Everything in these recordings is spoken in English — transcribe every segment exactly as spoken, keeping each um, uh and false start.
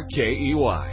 K E Y.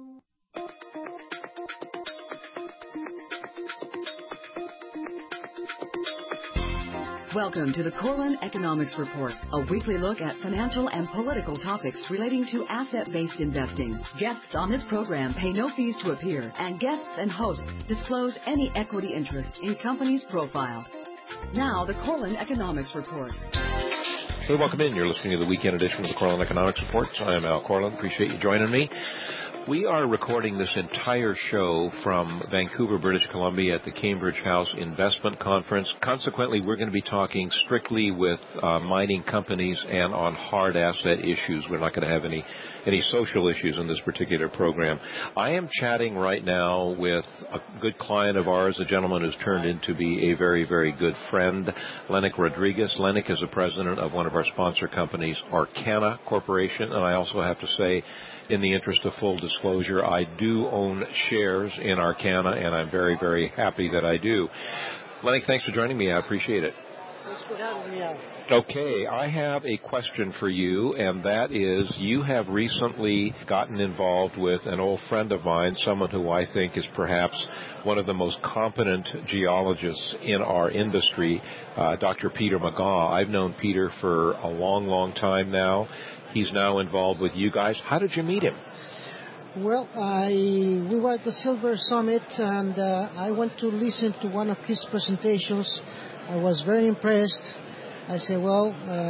Welcome to the Corlin Economics Report, a weekly look at financial and political topics relating to asset-based investing. Guests on this program pay no fees to appear, and guests and hosts disclose any equity interest in company's profile. Now, the Corlin Economics Report. Hey, welcome in. You're listening to the weekend edition of the Corlin Economics Report. I am Al Corlin. Appreciate you joining me. We are recording this entire show from Vancouver, British Columbia at the Cambridge House Investment Conference. Consequently, we're going to be talking strictly with uh, mining companies and on hard asset issues. We're not going to have any, any social issues in this particular program. I am chatting right now with a good client of ours, a gentleman who's turned into be a very, very good friend, Lenik Rodriguez. Lenik is the president of one of our sponsor companies, Arcana Corporation, and I also have to say, in the interest of full disclosure, I do own shares in Arcana, and I'm very, very happy that I do. Lenik, thanks for joining me. I appreciate it. Thanks for having me out. Okay, I have a question for you, and that is, you have recently gotten involved with an old friend of mine, someone who I think is perhaps one of the most competent geologists in our industry, uh, Doctor Peter McGaugh. I've known Peter for a long, long time now. He's now involved with you guys. How did you meet him? Well, I we were at the Silver Summit, and uh, I went to listen to one of his presentations. I was very impressed. I said, well,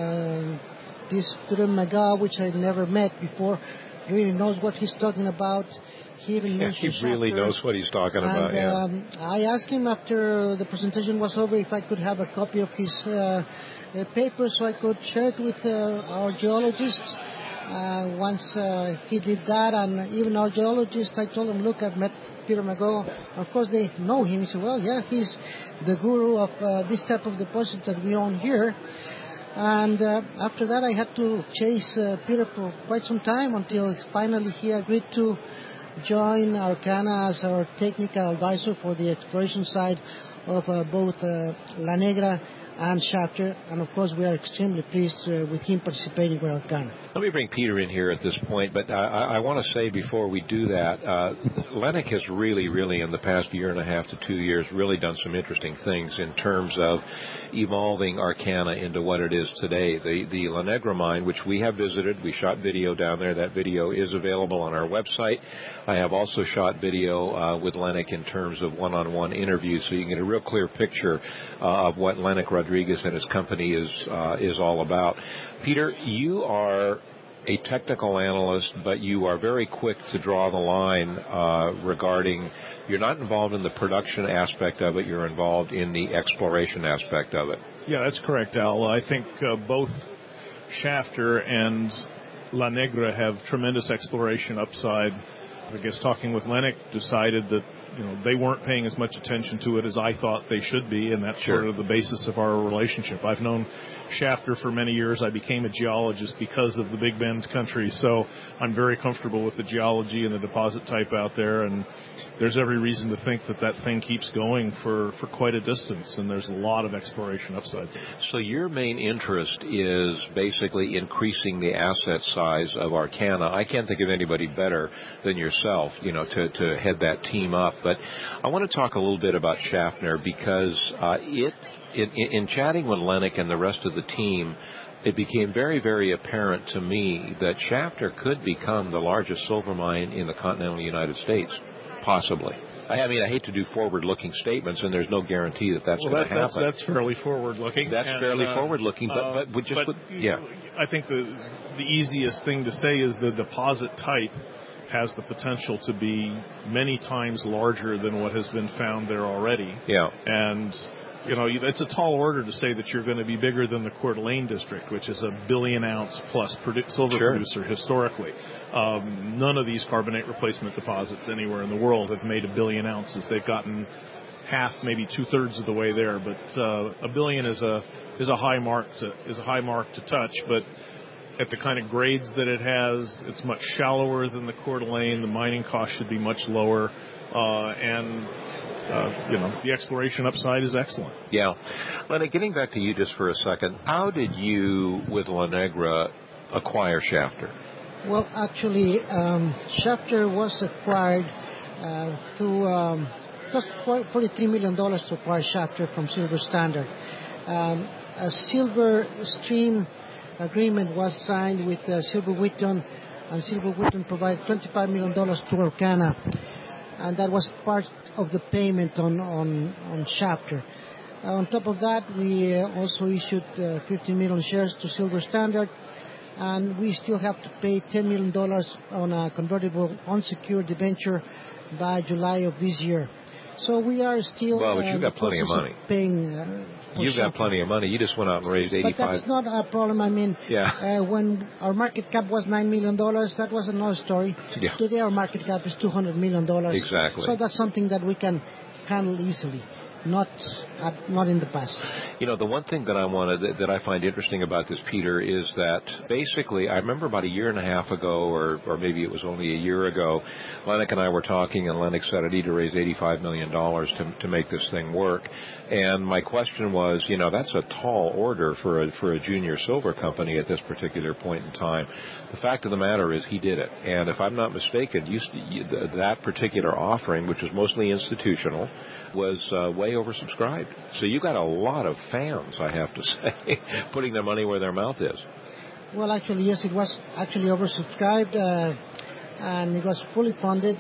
uh, this Peter McGaugh, which I never met before, really knows what he's talking about. He even yeah, mentioned he really chapter. knows what he's talking and, about. Yeah. Um, I asked him after the presentation was over if I could have a copy of his uh, uh, paper so I could share it with uh, our geologists. Uh, once uh, he did that, and even our geologists, I told him, look, I've met Peter McGaugh. Of course, they know him. He said, well, yeah, he's the guru of uh, this type of deposits that we own here. And uh, after that, I had to chase uh, Peter for quite some time until finally he agreed to join Arcana as our technical advisor for the exploration side of uh, both uh, La Negra and Shafter, and of course we are extremely pleased uh, with him participating with Arcana. Let me bring Peter in here at this point, but uh, I, I want to say before we do that, uh, Lenik has really, really in the past year and a half to two years really done some interesting things in terms of evolving Arcana into what it is today. The, the La Negra mine, which we have visited, we shot video down there. That video is available on our website. I have also shot video uh, with Lenik in terms of one-on-one interviews, so you can get a real clear picture uh, of what Lenik Rodriguez and his company is uh, is all about. Peter, you are a technical analyst, but you are very quick to draw the line uh, regarding, you're not involved in the production aspect of it, you're involved in the exploration aspect of it. Yeah, that's correct, Al. I think uh, both Shafter and La Negra have tremendous exploration upside. I guess talking with Lenik, decided that you know they weren't paying as much attention to it as I thought they should be, and that's sure. sort of the basis of our relationship. I've known Shafter for many years. I became a geologist because of the Big Bend country, so I'm very comfortable with the geology and the deposit type out there, and there's every reason to think that that thing keeps going for, for quite a distance, and there's a lot of exploration upside. So your main interest is basically increasing the asset size of Arcana. I can't think of anybody better than yourself, you know, to, to head that team up. But I want to talk a little bit about Shafter because uh, it, in, in chatting with Lenik and the rest of the team, it became very, very apparent to me that Shafter could become the largest silver mine in the continental United States, possibly. I mean, I hate to do forward-looking statements, and there's no guarantee that that's well, going to that, happen. That's, that's fairly forward-looking. That's and, fairly uh, forward-looking, but, uh, but, just but with, yeah. I think the the easiest thing to say is the deposit type has the potential to be many times larger than what has been found there already. Yeah. And, you know, it's a tall order to say that you're going to be bigger than the Coeur d'Alene district, which is a billion ounce plus produ- silver sure. producer historically. Um, none of these carbonate replacement deposits anywhere in the world have made a billion ounces. They've gotten half, maybe two thirds of the way there, but uh, a billion is a is a high mark to is a high mark to touch. But at the kind of grades that it has, it's much shallower than the Coeur d'Alene. The mining cost should be much lower, uh, and uh, you know the exploration upside is excellent. Yeah, Lenik, getting back to you just for a second, how did you with La Negra acquire Shafter? Well, actually, um, Shafter was acquired uh, through um, just forty-three million dollars to acquire Shafter from Silver Standard. Um, a Silver Stream agreement was signed with uh, Silver Wheaton, and Silver Wheaton provided twenty-five million dollars to Orcana, and that was part of the payment on, on, on Shafter. Uh, on top of that, we uh, also issued uh, fifteen million shares to Silver Standard, and we still have to pay ten million dollars on a convertible unsecured debenture by July of this year. So we are still well, but uh, you've got plenty of money. Of paying, uh, you've Shafter. got plenty of money. You just went out and raised eighty-five. But that's not a problem. I mean, yeah. uh, when our market cap was nine million dollars, that was another story. Yeah. Today our market cap is two hundred million dollars. Exactly. So that's something that we can handle easily. Not at, not in the past. You know, the one thing that I wanted that, that I find interesting about this, Peter, is that basically I remember about a year and a half ago, or or maybe it was only a year ago, Lennox and I were talking, and Lennox said I need to raise eighty-five million dollars to to make this thing work. And my question was, you know, that's a tall order for a for a junior silver company at this particular point in time. The fact of the matter is he did it. And if I'm not mistaken, you, you, that particular offering, which was mostly institutional, was uh, way oversubscribed. So you got a lot of fans, I have to say, putting their money where their mouth is. Well, actually, yes, it was actually oversubscribed, uh, and it was fully funded.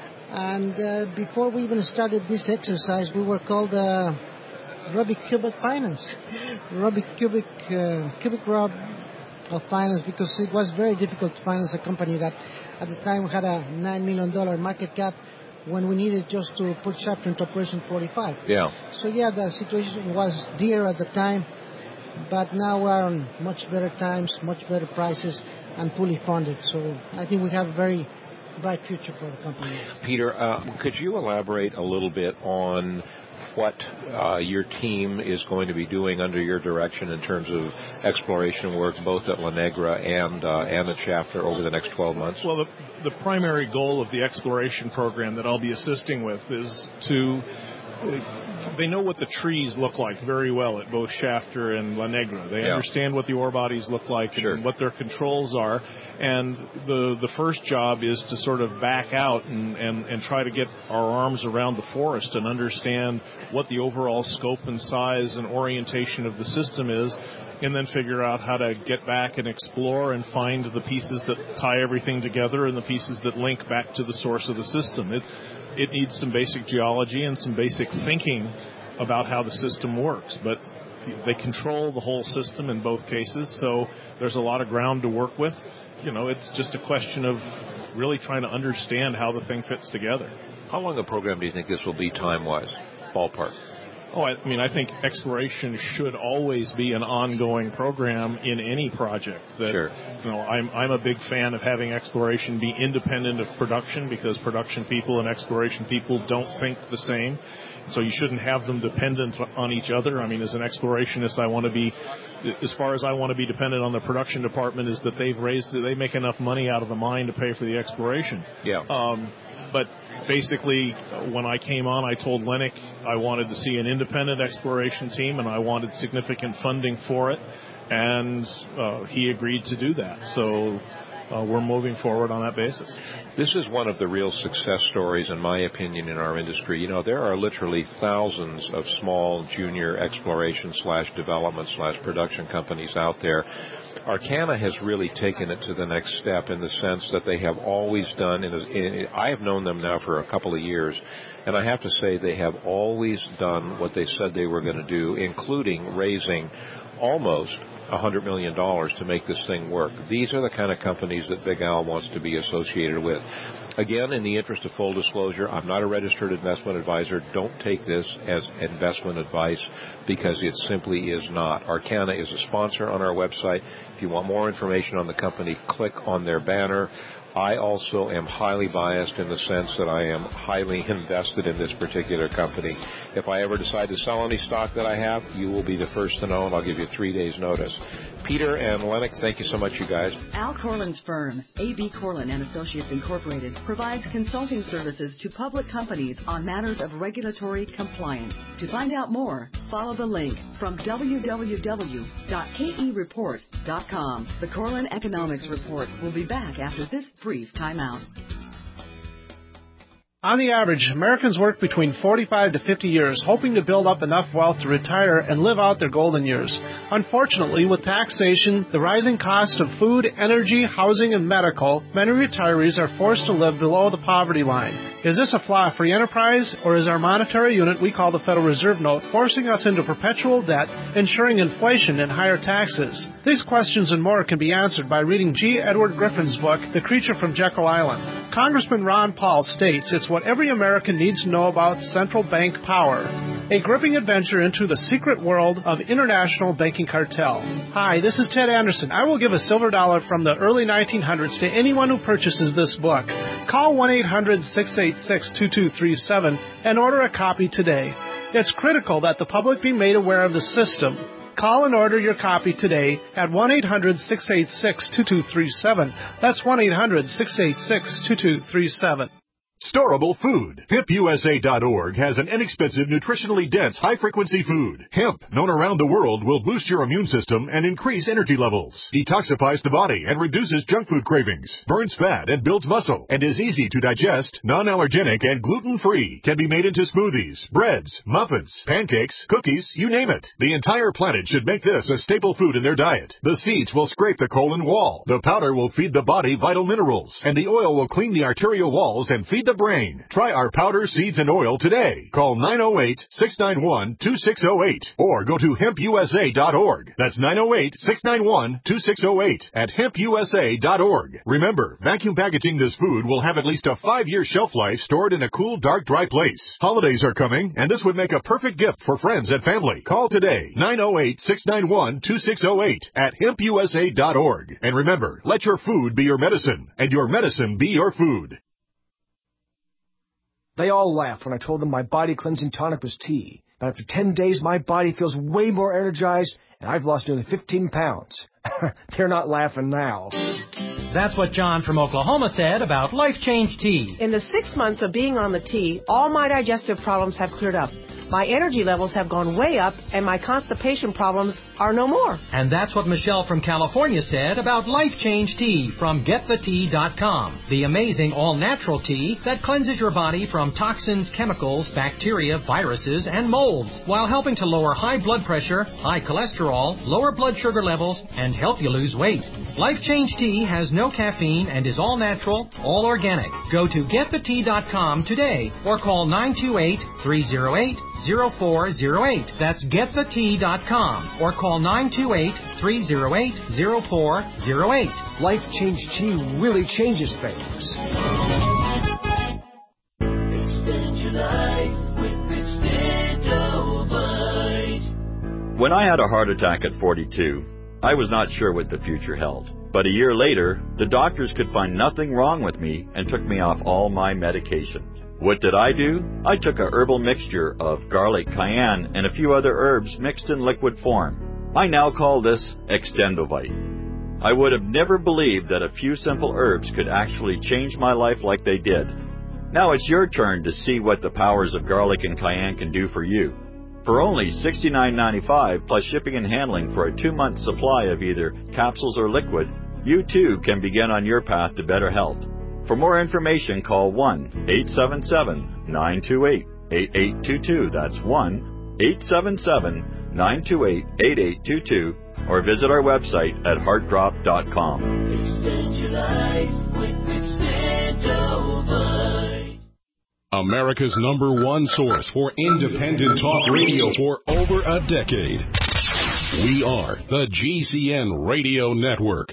And uh, before we even started this exercise, we were called uh, Robbie Cubic Finance. Robbie Cubic, uh, Cubic Rob of Finance, because it was very difficult to finance a company that at the time had a nine million dollars market cap when we needed just to put Shafter into operation forty-five. Yeah. So yeah, the situation was dear at the time, but now we're on much better times, much better prices, and fully funded. So I think we have a very bright future for the company. Peter, uh, could you elaborate a little bit on what uh, your team is going to be doing under your direction in terms of exploration work, both at La Negra and uh, and at Shafter over the next twelve months? Well, the, the primary goal of the exploration program that I'll be assisting with is to uh, they know what the trees look like very well at both Shafter and La Negra. They yeah. understand what the ore bodies look like and sure. what their controls are. And the the first job is to sort of back out and, and, and try to get our arms around the forest and understand what the overall scope and size and orientation of the system is, and then figure out how to get back and explore and find the pieces that tie everything together and the pieces that link back to the source of the system. It, it needs some basic geology and some basic thinking about how the system works, but they control the whole system in both cases, so there's a lot of ground to work with. You know, it's just a question of really trying to understand how the thing fits together. How long a program do you think this will be time-wise, ballpark? Oh, I mean, I think exploration should always be an ongoing program in any project. That, sure. You know, I'm I'm a big fan of having exploration be independent of production, because production people and exploration people don't think the same. So you shouldn't have them dependent on each other. I mean, as an explorationist, I want to be, as far as I want to be dependent on the production department, is that they've raised, they make enough money out of the mine to pay for the exploration. Yeah. Um, but basically, when I came on, I told Lennox I wanted to see an independent exploration team, and I wanted significant funding for it, and uh, he agreed to do that. So uh, we're moving forward on that basis. This is one of the real success stories, in my opinion, in our industry. You know, there are literally thousands of small junior exploration slash development slash production companies out there. Arcana has really taken it to the next step in the sense that they have always done, in, in, I have known them now for a couple of years, and I have to say they have always done what they said they were going to do, including raising almost one hundred million dollars to make this thing work. These are the kind of companies that Big Al wants to be associated with. Again, in the interest of full disclosure, I'm not a registered investment advisor. Don't take this as investment advice, because it simply is not. Arcana is a sponsor on our website. If you want more information on the company, click on their banner. I also am highly biased in the sense that I am highly invested in this particular company. If I ever decide to sell any stock that I have, you will be the first to know, and I'll give you three days' notice. Peter and Lennox, thank you so much, you guys. Al Corlin's firm, A B Corlin and Associates Incorporated, provides consulting services to public companies on matters of regulatory compliance. To find out more, follow the link from w w w dot k e report dot com. The Corlin Economics Report will be back after this brief timeout. On the average, Americans work between forty-five to fifty years, hoping to build up enough wealth to retire and live out their golden years. Unfortunately, with taxation, the rising cost of food, energy, housing, and medical, many retirees are forced to live below the poverty line. Is this a flaw of free enterprise, or is our monetary unit we call the Federal Reserve Note forcing us into perpetual debt, ensuring inflation and higher taxes? These questions and more can be answered by reading G. Edward Griffin's book, The Creature from Jekyll Island. Congressman Ron Paul states it's what every American needs to know about central bank power. A gripping adventure into the secret world of international banking cartel. Hi, this is Ted Anderson. I will give a silver dollar from the early nineteen hundreds to anyone who purchases this book. Call one eight hundred six eight six two two three seven and order a copy today. It's critical that the public be made aware of the system. Call and order your copy today at one eight hundred six eight six two two three seven. That's one eight hundred six eight six two two three seven. Storable food. hemp U S A dot org has an inexpensive, nutritionally dense, high-frequency food. Hemp, known around the world, will boost your immune system and increase energy levels, detoxifies the body and reduces junk food cravings, burns fat and builds muscle, and is easy to digest, non-allergenic, and gluten-free. Can be made into smoothies, breads, muffins, pancakes, cookies, you name it. The entire planet should make this a staple food in their diet. The seeds will scrape the colon wall. The powder will feed the body vital minerals, and the oil will clean the arterial walls and feed the brain. Try our powder, seeds, and oil today. Call nine oh eight, six nine one, two six oh eight or go to hemp U S A dot org. That's nine oh eight, six nine one, two six oh eight at hemp U S A dot org. Remember, vacuum packaging this food will have at least a five-year shelf life stored in a cool, dark, dry place. Holidays are coming, and this would make a perfect gift for friends and family. Call today, nine oh eight, six nine one, two six oh eight at hemp U S A dot org. And remember, let your food be your medicine, and your medicine be your food. They all laughed when I told them my body cleansing tonic was tea. But after ten days, my body feels way more energized, and I've lost nearly fifteen pounds. They're not laughing now. That's what John from Oklahoma said about Life Change Tea. In the six months of being on the tea, all my digestive problems have cleared up. My energy levels have gone way up, and my constipation problems are no more. And that's what Michelle from California said about Life Change Tea from get the tea dot com. The amazing all-natural tea that cleanses your body from toxins, chemicals, bacteria, viruses, and molds, while helping to lower high blood pressure, high cholesterol, lower blood sugar levels, and help you lose weight. Life Change Tea has no caffeine and is all-natural, all organic. Go to get the tea dot com today or call nine two eight, three oh eight, zero four zero eight. That's get the tea dot com or call nine two eight, three oh eight, zero four zero eight. Life Change Tea really changes things. Extend your life with Extendovite. When I had a heart attack at forty-two, I was not sure what the future held. But a year later, the doctors could find nothing wrong with me and took me off all my medication. What did I do? I took a herbal mixture of garlic, cayenne, and a few other herbs mixed in liquid form. I now call this Extendovite. I would have never believed that a few simple herbs could actually change my life like they did. Now it's your turn to see what the powers of garlic and cayenne can do for you. For only sixty-nine ninety-five plus shipping and handling for a two-month supply of either capsules or liquid, you too can begin on your path to better health. For more information, call one eight seven seven, nine two eight, eight eight two two. That's one eight seven seven, nine two eight, eight eight two two, or visit our website at heart drop dot com. Extend your life with Extendovite. America's number one source for independent talk radio for over a decade. We are the G C N Radio Network.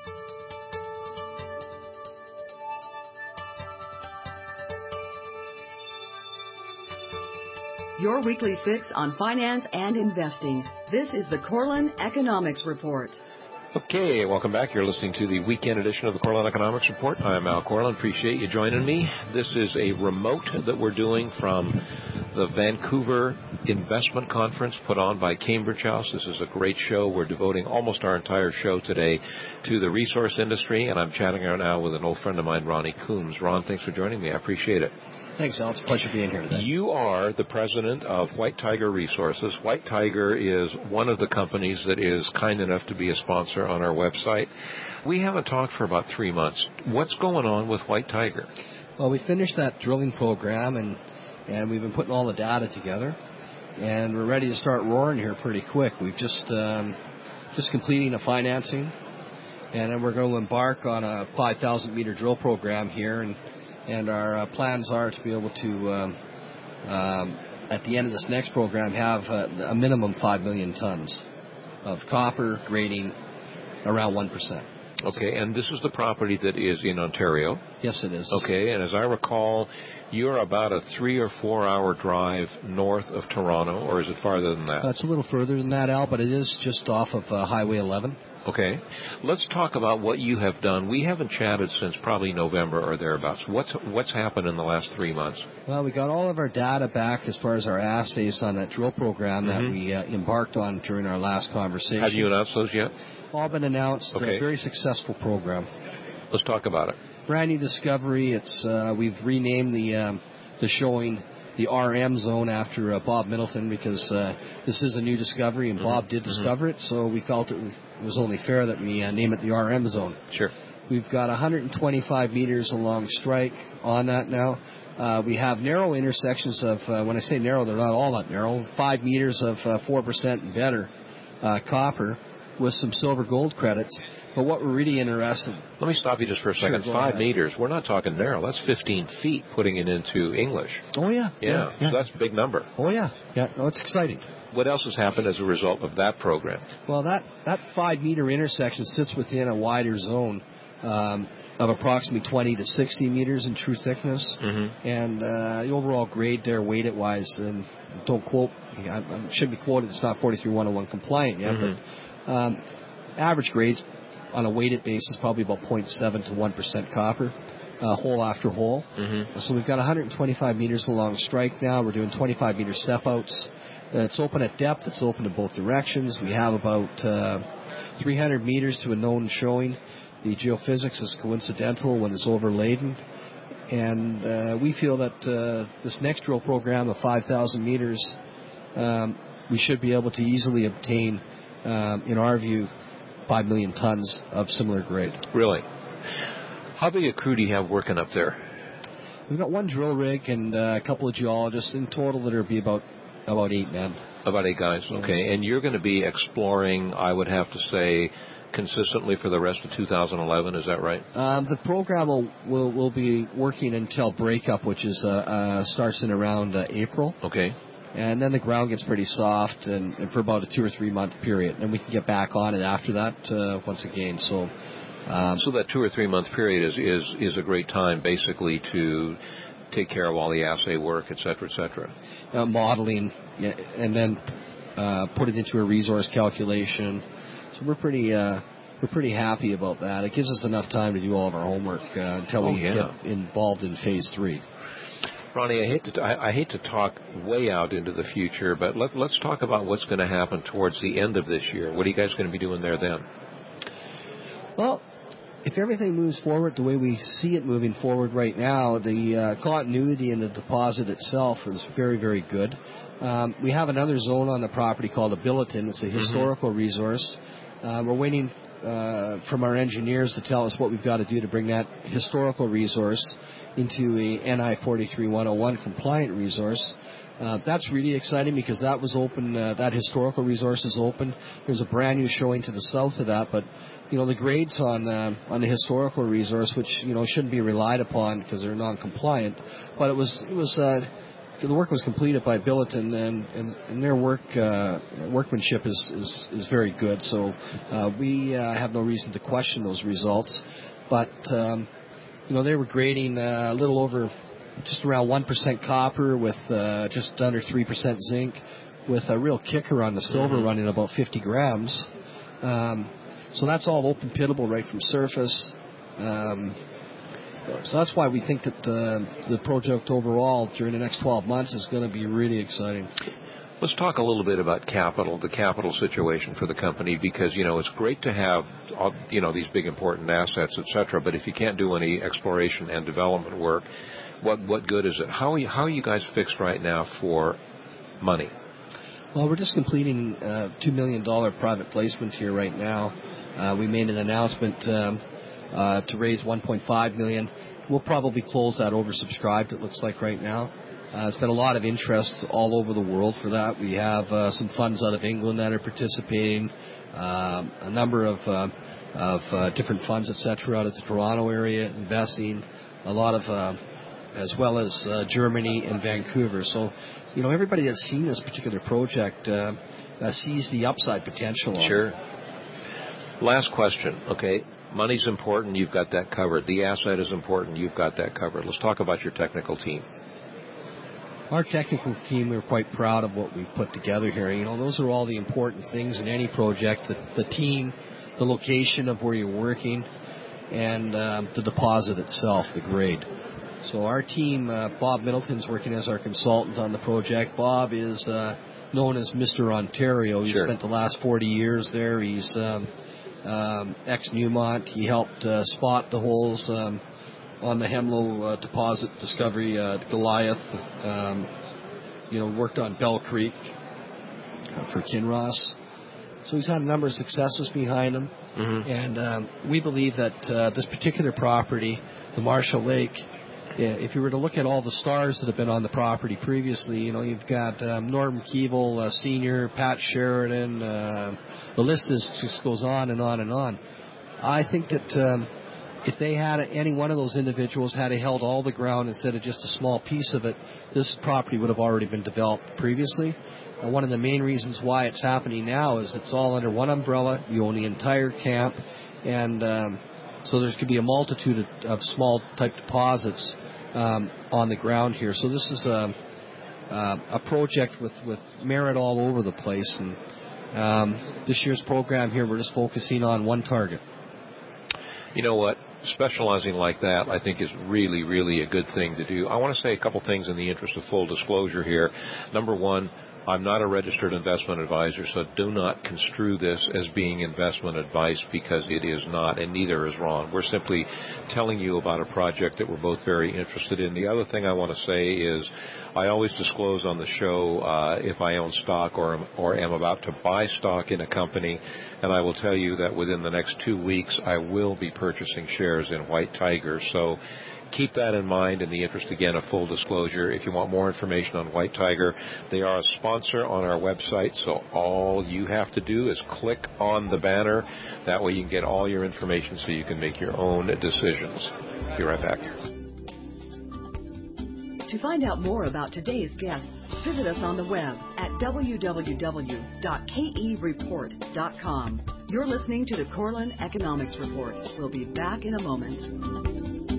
Your weekly fix on finance and investing. This is the Corlin Economics Report. Okay, welcome back. You're listening to the weekend edition of the Corlin Economics Report. I'm Al Corlin. Appreciate you joining me. This is a remote that we're doing from the Vancouver Investment Conference put on by Cambridge House. This is a great show. We're devoting almost our entire show today to the resource industry, and I'm chatting right now with an old friend of mine, Ronnie Coombs. Ron, thanks for joining me. I appreciate it. Thanks, Al. It's a pleasure being here today. You are the president of White Tiger Resources. White Tiger is one of the companies that is kind enough to be a sponsor on our website. We haven't talked for about three months. What's going on with White Tiger? Well, we finished that drilling program, and, and we've been putting all the data together, and we're ready to start roaring here pretty quick. We've just um, just completing a financing, and then we're going to embark on a five thousand meter drill program here, and and our uh, plans are to be able to, um, um, at the end of this next program, have uh, a minimum five million tons of copper grading around one percent. Okay, and this is the property that is in Ontario. Yes, it is. Okay, and as I recall, you're about a three or four hour drive north of Toronto, or is it farther than that? That's a little further than that, Al, but it is just off of uh, Highway eleven. Okay. Let's talk about what you have done. We haven't chatted since probably November or thereabouts. What's what's happened in the last three months? Well, we got all of our data back as far as our assays on that drill program mm-hmm. that we uh, embarked on during our last conversation. Have you announced those yet? All been announced. Okay. A very successful program. Let's talk about it. Brand new discovery. It's uh, we've renamed the um, the showing the R M zone after uh, Bob Middleton because uh, this is a new discovery and mm-hmm. Bob did discover mm-hmm. it, so we felt it was only fair that we uh, name it the R M zone. Sure. We've got one hundred twenty-five meters along strike on that now. Uh, we have narrow intersections of, uh, when I say narrow, they're not all that narrow, five meters of uh, four percent and better uh, copper with some silver gold credits. But what we're really interested in... Let me stop you just for a second. Sure, Five ahead. meters. We're not talking narrow. That's fifteen feet, putting it into English. Oh, yeah. Yeah, yeah, yeah. So that's a big number. Oh, yeah. Yeah, no, it's exciting. What else has happened as a result of that program? Well, that, that five-meter intersection sits within a wider zone um, of approximately twenty to sixty meters in true thickness. Mm-hmm. And uh, the overall grade there, weighted-wise, and don't quote, I, I should be quoted, it's not forty-three one oh one compliant yet, mm-hmm. but um, average grades on a weighted basis, probably about zero point seven to one percent copper, uh, hole after hole. Mm-hmm. So we've got one hundred twenty-five meters along strike now. We're doing twenty-five meter step-outs. Uh, it's open at depth. It's open in both directions. We have about uh, three hundred meters to a known showing. The geophysics is coincidental when it's overladen. And uh, we feel that uh, this next drill program of five thousand meters, um, we should be able to easily obtain, um, in our view, five million tons of similar grade. Really? How big a crew do you have working up there? We've got one drill rig and uh, a couple of geologists. In total, there'll be about about eight men. About eight guys, okay. Yes. And you're going to be exploring, I would have to say, consistently for the rest of two thousand eleven, is that right? Um, the program will, will will be working until breakup, which is uh, uh, starts in around uh, April. Okay. And then the ground gets pretty soft, and, and for about a two or three month period, and we can get back on it after that uh, once again. So, um, so that two or three month period is, is is a great time, basically, to take care of all the assay work, et cetera, et cetera. Uh, modeling, yeah, and then uh, put it into a resource calculation. So we're pretty uh, we're pretty happy about that. It gives us enough time to do all of our homework uh, until oh, we yeah. get involved in phase three. Ronnie, I hate to I, I hate to talk way out into the future, but let, let's talk about what's going to happen towards the end of this year. What are you guys going to be doing there then? Well, if everything moves forward the way we see it moving forward right now, the uh, continuity in the deposit itself is very, very good. Um, we have another zone on the property called a Billiton. It's a historical mm-hmm. resource. Uh, we're waiting uh, from our engineers to tell us what we've got to do to bring that historical resource into a N I forty-three one oh one compliant resource. Uh, that's really exciting because that was open, uh, that historical resource is open. There's a brand new showing to the south of that, but you know, the grades on uh, on the historical resource, which, you know, shouldn't be relied upon because they're non-compliant, but it was, it was, uh, the work was completed by Billiton, and, and, and their work, uh, workmanship is, is, is very good, so uh, we uh, have no reason to question those results, but, um, you know, they were grading uh, a little over, just around one percent copper with uh, just under three percent zinc, with a real kicker on the silver mm-hmm. running about fifty grams. Um, so that's all open pittable right from surface. Um, So that's why we think that uh, the project overall during the next twelve months is going to be really exciting. Let's talk a little bit about capital, the capital situation for the company, because, you know, it's great to have, you know, these big important assets, et cetera, but if you can't do any exploration and development work, what what good is it? How are you, how are you guys fixed right now for money? Well, we're just completing a two million dollars private placement here right now. Uh, we made an announcement um, uh, to raise one point five million dollars. We'll probably close that oversubscribed, it looks like right now. Uh, there's been a lot of interest all over the world for that. We have uh, some funds out of England that are participating, um, a number of uh, of uh, different funds, et cetera, out of the Toronto area investing, a lot of, uh, as well as uh, Germany and Vancouver. So, you know, everybody that's seen this particular project uh, uh, sees the upside potential. Sure. Last question, okay? Money's important, you've got that covered. The asset is important, you've got that covered. Let's talk about your technical team. Our technical team, we're quite proud of what we've put together here. You know, those are all the important things in any project, the, the team, the location of where you're working, and um, the deposit itself, the grade. So our team, uh, Bob Middleton's working as our consultant on the project. Bob is uh, known as Mister Ontario. He Sure. spent the last forty years there. He's um, um, ex-Newmont. He helped uh, spot the holes um, on the Hemlo uh, deposit discovery, uh, Goliath, um, you know, worked on Bell Creek uh, for Kinross. So he's had a number of successes behind him. Mm-hmm. And um, we believe that uh, this particular property, the Marshall Lake, yeah, if you were to look at all the stars that have been on the property previously, you know, you've got um, Norm Keevil, uh, Senior, Pat Sheridan, uh, the list is, just goes on and on and on. I think that um, if they had any one of those individuals had held all the ground instead of just a small piece of it, this property would have already been developed previously. And one of the main reasons why it's happening now is it's all under one umbrella. You own the entire camp, and um, so there's going to be a multitude of, of small type deposits um, on the ground here. So this is a, uh, a project with, with merit all over the place. And um, this year's program here, we're just focusing on one target. You know what? Specializing like that, I think, is really, really a good thing to do. I want to say a couple things in the interest of full disclosure here. Number one, I'm not a registered investment advisor, so do not construe this as being investment advice, because it is not, and neither is Ron. We're simply telling you about a project that we're both very interested in. The other thing I want to say is I always disclose on the show uh, if I own stock or, or am about to buy stock in a company, and I will tell you that within the next two weeks I will be purchasing shares in White Tiger. So keep that in mind in the interest, again, of full disclosure. If you want more information on White Tiger, they are a sponsor on our website, so all you have to do is click on the banner. That way you can get all your information so you can make your own decisions. Be right back. To find out more about today's guests, visit us on the web at w w w dot k e report dot com. You're listening to the Corlin Economics Report. We'll be back in a moment.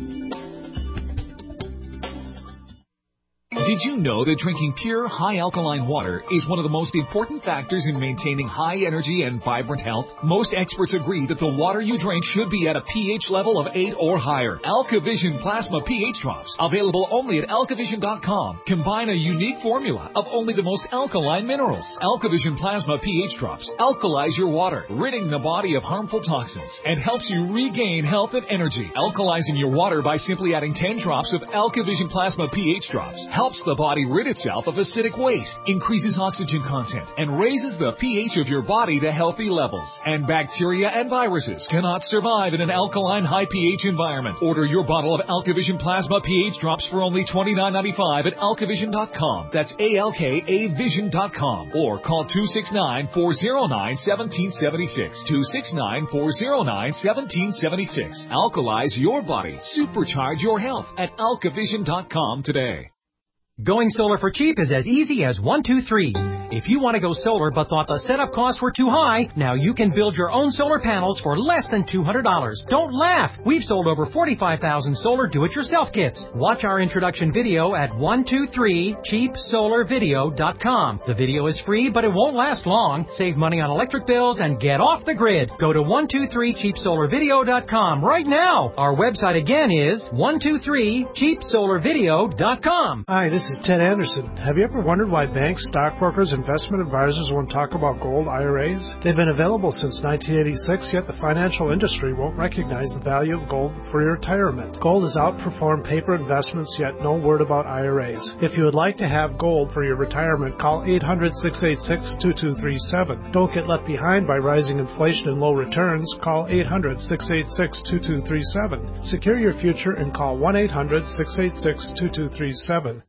Did you know that drinking pure, high-alkaline water is one of the most important factors in maintaining high energy and vibrant health? Most experts agree that the water you drink should be at a pH level of eight or higher. AlkaVision Plasma pH Drops, available only at alkavision dot com, combine a unique formula of only the most alkaline minerals. AlkaVision Plasma pH Drops alkalize your water, ridding the body of harmful toxins, and helps you regain health and energy. Alkalizing your water by simply adding ten drops of AlkaVision Plasma pH Drops helps the body rid itself of acidic waste, increases oxygen content, and raises the pH of your body to healthy levels. And bacteria and viruses cannot survive in an alkaline high pH environment. Order your bottle of AlkaVision Plasma pH Drops for only twenty-nine ninety-five at alkavision dot com. That's A L K A vision dot com. Or call two six nine, four oh nine, one seven seven six. two six nine, four oh nine, one seven seven six. Alkalize your body. Supercharge your health at alkavision dot com today. Going solar for cheap is as easy as one, two, three. If you want to go solar but thought the setup costs were too high, now you can build your own solar panels for less than two hundred dollars. Don't laugh. We've sold over forty-five thousand solar do-it-yourself kits. Watch our introduction video at one two three cheap solar video dot com. The video is free, but it won't last long. Save money on electric bills and get off the grid. Go to one two three cheap solar video dot com right now. Our website again is one two three cheap solar video dot com. Hi, this is Ted Anderson. Have you ever wondered why banks, stockbrokers, investment advisors won't talk about gold I R As? They've been available since nineteen eighty-six, yet the financial industry won't recognize the value of gold for your retirement. Gold has outperformed paper investments, yet no word about I R As. If you would like to have gold for your retirement, call eight hundred, six eight six, two two three seven. Don't get left behind by rising inflation and low returns. Call eight hundred, six eight six, two two three seven. Secure your future and call one eight hundred, six eight six, two two three seven.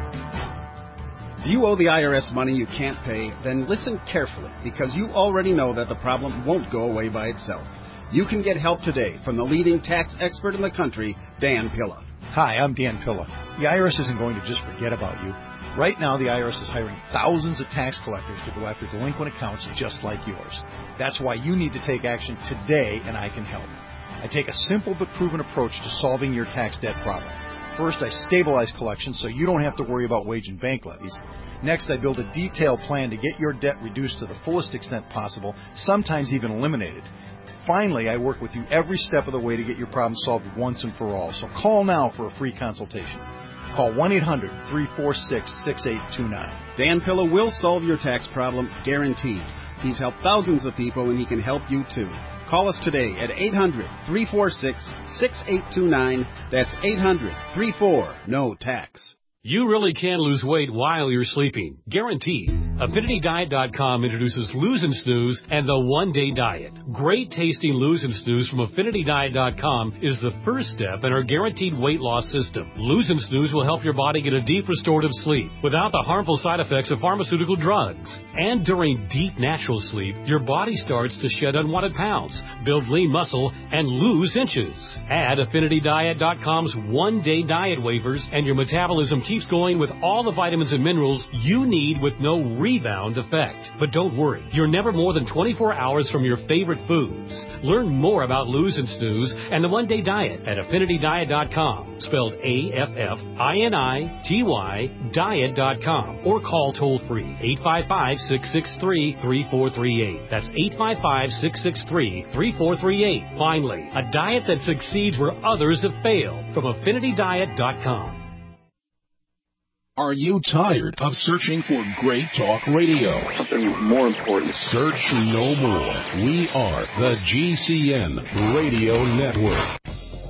Do you owe the I R S money you can't pay? Then listen carefully, because you already know that the problem won't go away by itself. You can get help today from the leading tax expert in the country, Dan Pilla. Hi, I'm Dan Pilla. The I R S isn't going to just forget about you. Right now, the I R S is hiring thousands of tax collectors to go after delinquent accounts just like yours. That's why you need to take action today, and I can help. I take a simple but proven approach to solving your tax debt problem. First, I stabilize collections so you don't have to worry about wage and bank levies. Next, I build a detailed plan to get your debt reduced to the fullest extent possible, sometimes even eliminated. Finally, I work with you every step of the way to get your problem solved once and for all. So call now for a free consultation. Call one eight hundred, three four six, six eight two nine. Dan Pilla will solve your tax problem, guaranteed. He's helped thousands of people, and he can help you too. Call us today at eight hundred, three four six, six eight two nine. That's eight hundred, three four, N O tax. You really can lose weight while you're sleeping. Guaranteed. Affinity Diet dot com introduces Lose and Snooze and the One Day Diet. Great tasting Lose and Snooze from Affinity Diet dot com is the first step in our guaranteed weight loss system. Lose and Snooze will help your body get a deep restorative sleep without the harmful side effects of pharmaceutical drugs. And during deep natural sleep, your body starts to shed unwanted pounds, build lean muscle, and lose inches. Add Affinity Diet dot com's One Day Diet waivers and your metabolism keeps going with all the vitamins and minerals you need with no rebound effect. But don't worry, you're never more than twenty-four hours from your favorite foods. Learn more about Lose and Snooze and the One Day Diet at Affinity Diet dot com, spelled A F F I N I T Y diet dot com, or call toll-free eight five five, six six three, three four three eight. That's eight five five, six six three, three four three eight. Finally, a diet that succeeds where others have failed, from Affinity Diet dot com. Are you tired of searching for great talk radio? Something more important. Search no more. We are the G C N Radio Network.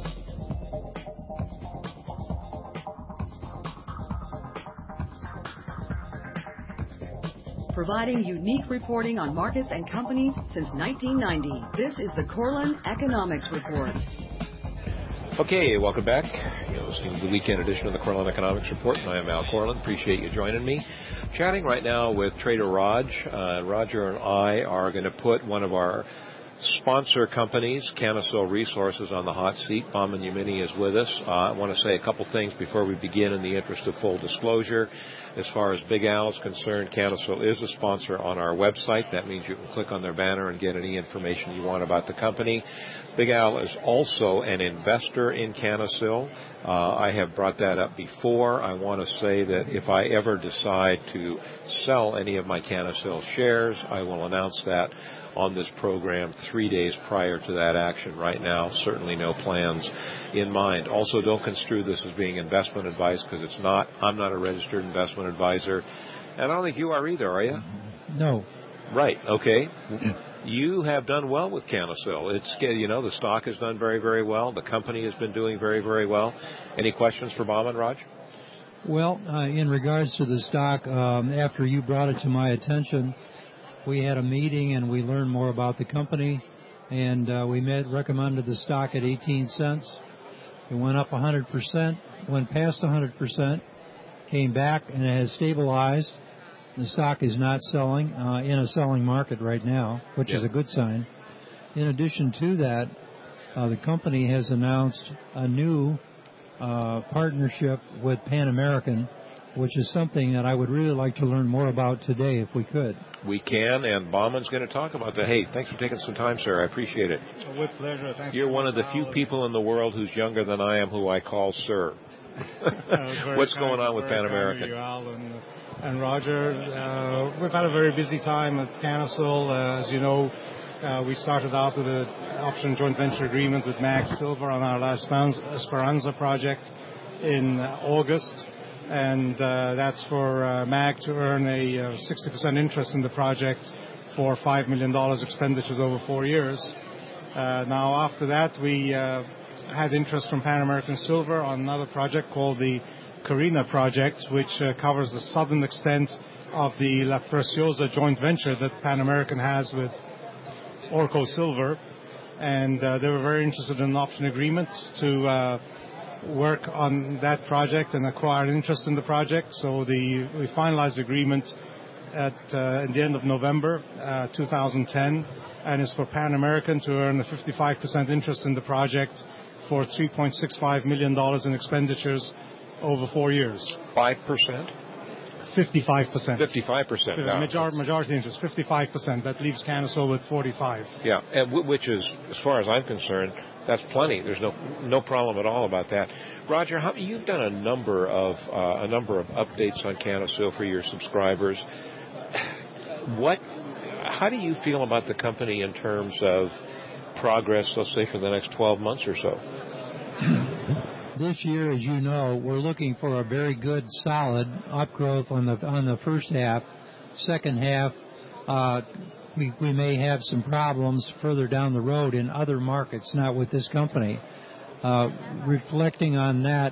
Providing unique reporting on markets and companies since nineteen ninety. This is the Corlin Economics Report. Okay, welcome back. You're listening to the weekend edition of the Corlin Economics Report, and I am Al Corlin. Appreciate you joining me. Chatting right now with Trader Raj. Uh, Roger and I are going to put one of our sponsor companies, Canosil Resources, on the hot seat. Bahman Yamini is with us. Uh, I want to say a couple things before we begin in the interest of full disclosure. As far as Big Al is concerned, Canosil is a sponsor on our website. That means you can click on their banner and get any information you want about the company. Big Al is also an investor in Canosil. Uh, I have brought that up before. I want to say that if I ever decide to sell any of my Canosil shares, I will announce that on this program three days prior to that action. Right now, certainly no plans in mind. Also, don't construe this as being investment advice, because it's not. I'm not a registered investment advisor, and I don't think you are either, are you? No. Right, okay. You have done well with Canosil. It's, you know, the stock has done very, very well. The company has been doing very, very well. Any questions for Bahman, Raj? Well, uh, in regards to the stock, um, after you brought it to my attention, we had a meeting and we learned more about the company, and uh, we met, recommended the stock at eighteen cents. It went up one hundred percent, went past one hundred percent, came back, and it has stabilized. The stock is not selling uh, in a selling market right now, which yep. is a good sign. In addition to that, uh, the company has announced a new uh, partnership with Pan American, which is something that I would really like to learn more about today if we could. We can, and Bauman's going to talk about that. Hey, thanks for taking some time, sir. I appreciate it. With pleasure. Thanks. You're one of the few people in the world who's younger than I am who I call sir. What's kind, going on with Pan American? You, Al, and, and Roger. Uh, we've had a very busy time at Canacil. Uh, as you know, uh, we started out with an option joint venture agreement with Mag Silver on our La Esperanza project in August. And uh, that's for uh, Mag to earn a uh, sixty percent interest in the project for five million dollars expenditures over four years. Uh, now, after that, we uh, had interest from Pan American Silver on another project called the Carina project, which uh, covers the southern extent of the La Preciosa joint venture that Pan American has with Orco Silver. And uh, they were very interested in an option agreement to uh, work on that project and acquire an interest in the project. So the we finalized the agreement at uh, at the end of November uh, two thousand ten, and it's for Pan American to earn a fifty-five percent interest in the project for three point six five million dollars in expenditures over four years. Five percent? Fifty-five percent. Fifty-five percent. Yeah, majority, majority interest, fifty-five percent. That leaves Canacil with forty-five. Yeah, and w- which is, as far as I'm concerned, that's plenty. There's no no problem at all about that. Roger, how, you've done a number of uh, a number of updates on Canacil for your subscribers. What? How do you feel about the company in terms of progress? Let's say for the next twelve months or so. This year, as you know, we're looking for a very good, solid upgrowth on the on the first half. Second half, uh, we we may have some problems further down the road in other markets, not with this company. Uh, reflecting on that,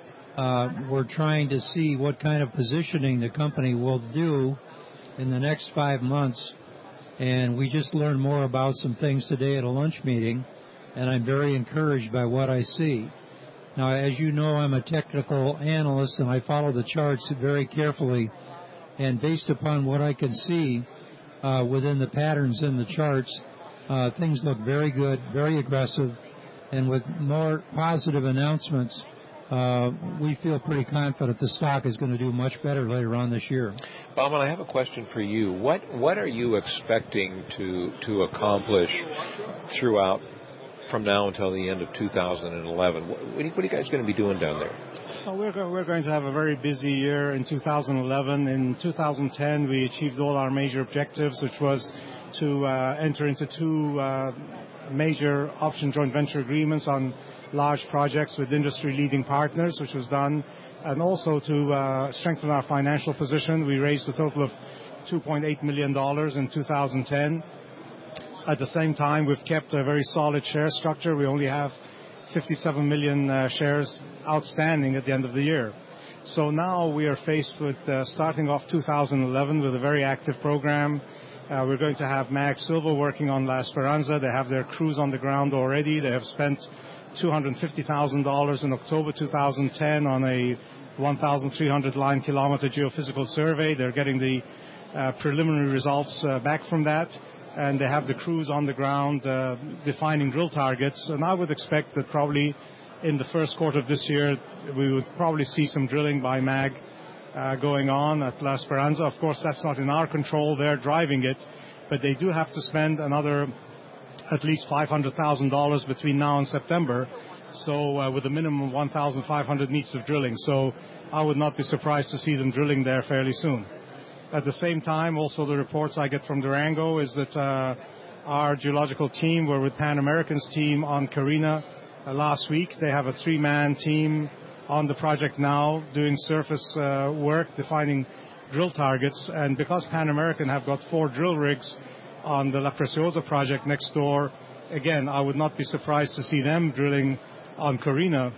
uh, we're trying to see what kind of positioning the company will do in the next five months. And we just learned more about some things today at a lunch meeting, and I'm very encouraged by what I see. Now, as you know, I'm a technical analyst, and I follow the charts very carefully. And based upon what I can see uh, within the patterns in the charts, uh, things look very good, very aggressive. And with more positive announcements, uh, we feel pretty confident the stock is going to do much better later on this year. Bauman, I have a question for you. What what are you expecting to to accomplish throughout from now until the end of two thousand eleven? What, what are you guys going to be doing down there? Well, we're, go- we're going to have a very busy year in two thousand eleven. In two thousand ten, we achieved all our major objectives, which was to uh, enter into two uh, major option joint venture agreements on large projects with industry-leading partners, which was done, and also to uh, strengthen our financial position. We raised a total of two point eight million dollars in two thousand ten. At the same time, we've kept a very solid share structure. We only have fifty-seven million uh, shares outstanding at the end of the year. So now we are faced with uh, starting off two thousand eleven with a very active program. Uh, we're going to have Mag Silver working on La Esperanza. They have their crews on the ground already. They have spent two hundred fifty thousand dollars in October two thousand ten on a one thousand three hundred line kilometer geophysical survey. They're getting the uh, preliminary results uh, back from that. And they have the crews on the ground uh, defining drill targets. And I would expect that probably in the first quarter of this year, we would probably see some drilling by Mag uh, going on at La Esperanza. Of course, that's not in our control. They're driving it. But they do have to spend another at least five hundred thousand dollars between now and September. So uh, with a minimum of one thousand five hundred meters of drilling. So I would not be surprised to see them drilling there fairly soon. At the same time, also the reports I get from Durango is that uh, our geological team were with Pan American's team on Carina uh, last week. They have a three-man team on the project now doing surface uh, work, defining drill targets. And because Pan American have got four drill rigs on the La Preciosa project next door, again, I would not be surprised to see them drilling on Carina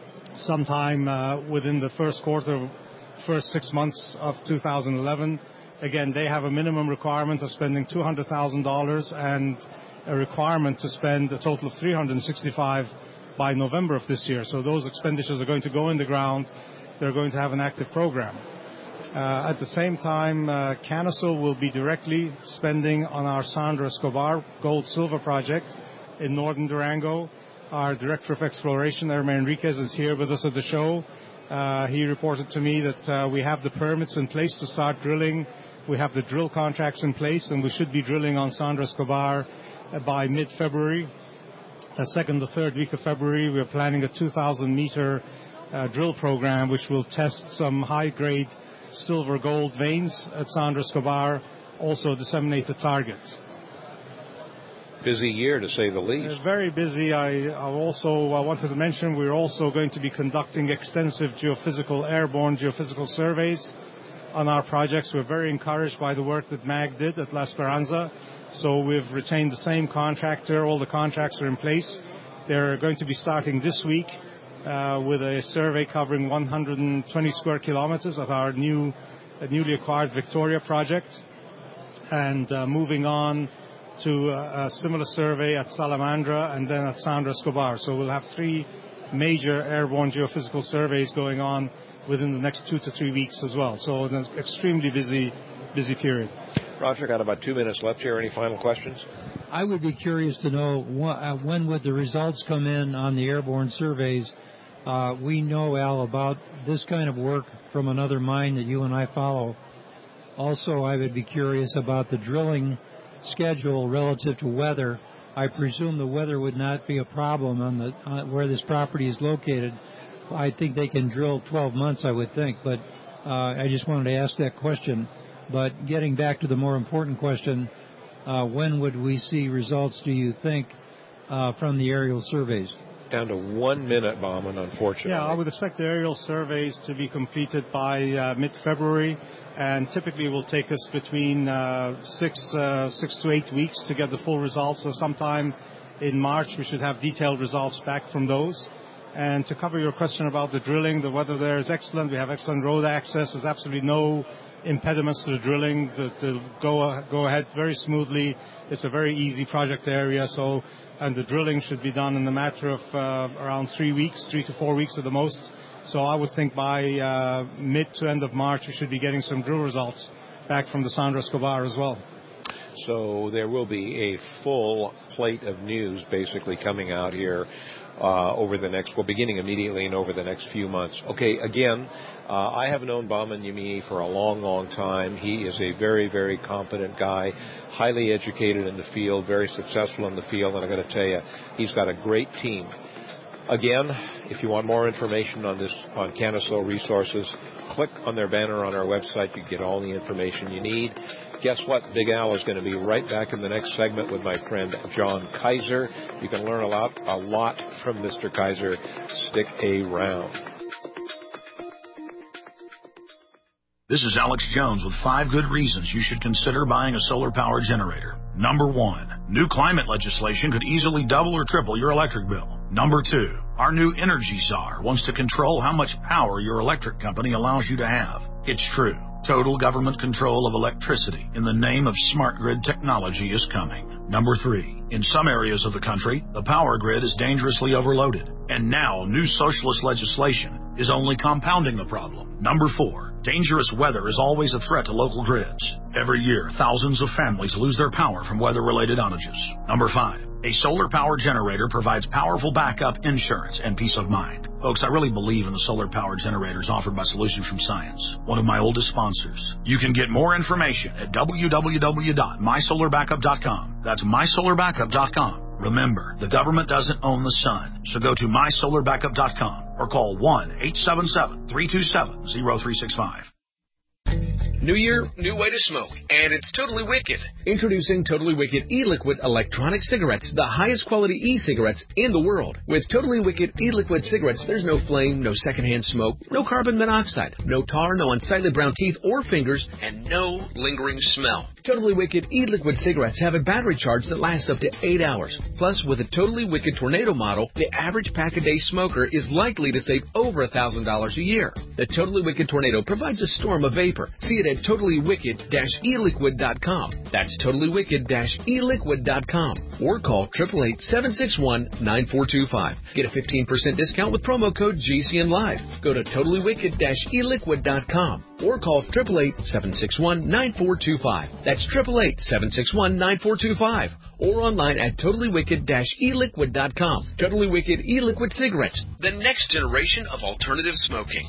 sometime uh, within the first quarter first six months of two thousand eleven. Again, they have a minimum requirement of spending two hundred thousand dollars and a requirement to spend a total of three hundred sixty-five by November of this year. So those expenditures are going to go in the ground. They're going to have an active program. Uh, at the same time, uh, Canacil will be directly spending on our Sandra Escobar gold-silver project in northern Durango. Our Director of Exploration, Irma Enriquez, is here with us at the show. Uh, he reported to me that uh, we have the permits in place to start drilling. We have the drill contracts in place, and we should be drilling on Sandra Escobar uh, by mid-February. The second or third week of February, we're planning a two thousand meter uh, drill program, which will test some high-grade silver-gold veins at Sandra Escobar, also disseminate the target. Busy year, to say the least. Uh, very busy. I, I also I wanted to mention we're also going to be conducting extensive geophysical, airborne geophysical surveys on our projects. We're very encouraged by the work that M A G did at La Esperanza. So we've retained the same contractor. All the contracts are in place. They're going to be starting this week uh, with a survey covering one hundred twenty square kilometers of our new, uh, newly acquired Victoria project, and uh, moving on to a similar survey at Salamandra and then at Sandra Escobar. So we'll have three major airborne geophysical surveys going on within the next two to three weeks as well. So an extremely busy, busy period. Roger, got about two minutes left here. Any final questions? I would be curious to know when would the results come in on the airborne surveys. Uh, we know, Al, about this kind of work from another mine that you and I follow. Also, I would be curious about the drilling schedule relative to weather. I presume the weather would not be a problem on the uh, where this property is located. I think they can drill twelve months, I would think, but uh, I just wanted to ask that question. But getting back to the more important question, uh, when would we see results, do you think, uh, from the aerial surveys? Down to one minute, Bauman, unfortunately. Yeah, I would expect the aerial surveys to be completed by uh, mid-February, and typically it will take us between uh, six, uh, six to eight weeks to get the full results. So sometime in March we should have detailed results back from those. And to cover your question about the drilling, the weather there is excellent. We have excellent road access. There's absolutely no impediments to the drilling. The, the go go ahead very smoothly. It's a very easy project area. So, and the drilling should be done in a matter of uh, around three weeks, three to four weeks at the most. So I would think by uh, mid to end of March we should be getting some drill results back from the Sandra Escobar as well. So there will be a full plate of news basically coming out here uh, over the next, well, beginning immediately and over the next few months. Okay, again, uh, I have known Bauman Yamini for a long, long time. He is a very, very competent guy, highly educated in the field, very successful in the field, and I'm going to tell you, he's got a great team. Again, if you want more information on this, on Canaso Resources, click on their banner on our website. You get all the information you need. Guess what? Big Al is going to be right back in the next segment with my friend John Kaiser. You can learn a lot, a lot from Mister Kaiser. Stick around. This is Alex Jones with five good reasons you should consider buying a solar power generator. Number one, new climate legislation could easily double or triple your electric bill. Number two, our new Energy Czar wants to control how much power your electric company allows you to have. It's true. Total government control of electricity in the name of smart grid technology is coming. Number three, in some areas of the country, the power grid is dangerously overloaded. And now new socialist legislation is only compounding the problem. Number four, dangerous weather is always a threat to local grids. Every year, thousands of families lose their power from weather-related outages. Number five, a solar power generator provides powerful backup insurance and peace of mind. Folks, I really believe in the solar power generators offered by Solutions from Science, one of my oldest sponsors. You can get more information at w w w dot my solar backup dot com. That's my solar backup dot com. Remember, the government doesn't own the sun, so go to my solar backup dot com or call one eight seven seven, three two seven, zero three six five. New year, new way to smoke, and it's Totally Wicked. Introducing Totally Wicked e-liquid electronic cigarettes, the highest quality e-cigarettes in the world. With Totally Wicked e-liquid cigarettes, there's no flame, no secondhand smoke, no carbon monoxide, no tar, no unsightly brown teeth or fingers, and no lingering smell. Totally Wicked e-liquid cigarettes have a battery charge that lasts up to eight hours. Plus, with a Totally Wicked Tornado model, the average pack-a-day smoker is likely to save over one thousand dollars a year. The Totally Wicked Tornado provides a storm of vapor. See it at totally wicked dash e liquid dot com. That's totally wicked dash e liquid dot com. Or call eight eight eight, seven six one, nine four two five. Get a fifteen percent discount with promo code G C N Live. Go to totally wicked dash e liquid dot com or call eight eight eight, seven six one, nine four two five. That's That's eight eight eight, seven six one, nine four two five or online at totally wicked dash e liquid dot com. Totally Wicked E-Liquid Cigarettes, the next generation of alternative smoking.